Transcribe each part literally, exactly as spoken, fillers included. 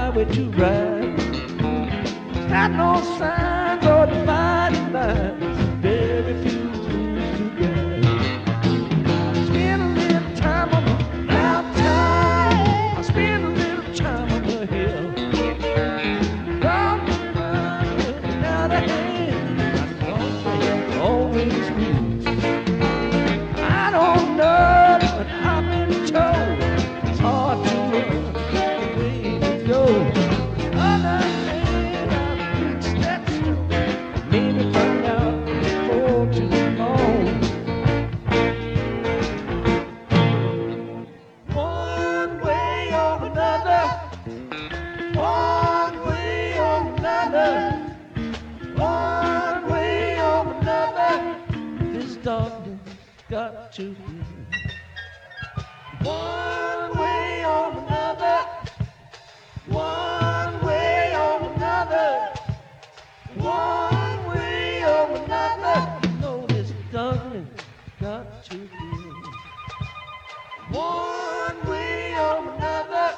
highway to ride. It's got no signs or dividing lines, very few rules to guide. Spend a little time on the mountain, I spend a little time on the hill. Gone to run without a hand, I know they always win. I don't know, but I've been told it's hard to run the way you go. Other hand, I've reached that stone, maybe find out before too long. One way or another, one way or another, one way or another, this darkness got to be. One way or another, one way or another, one way or another, you know this darkness got to be. One way or another,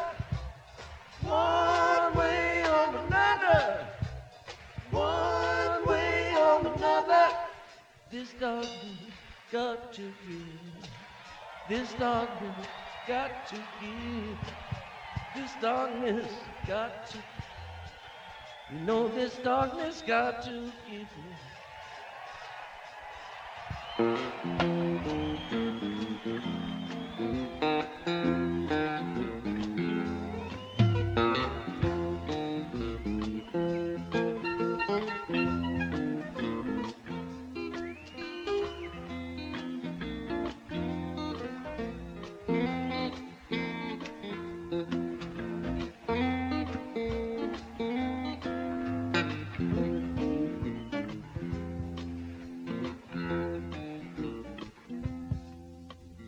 one way or another, one way or another, this darkness got to be. This darkness got to give. This darkness got to. You know this darkness got to give.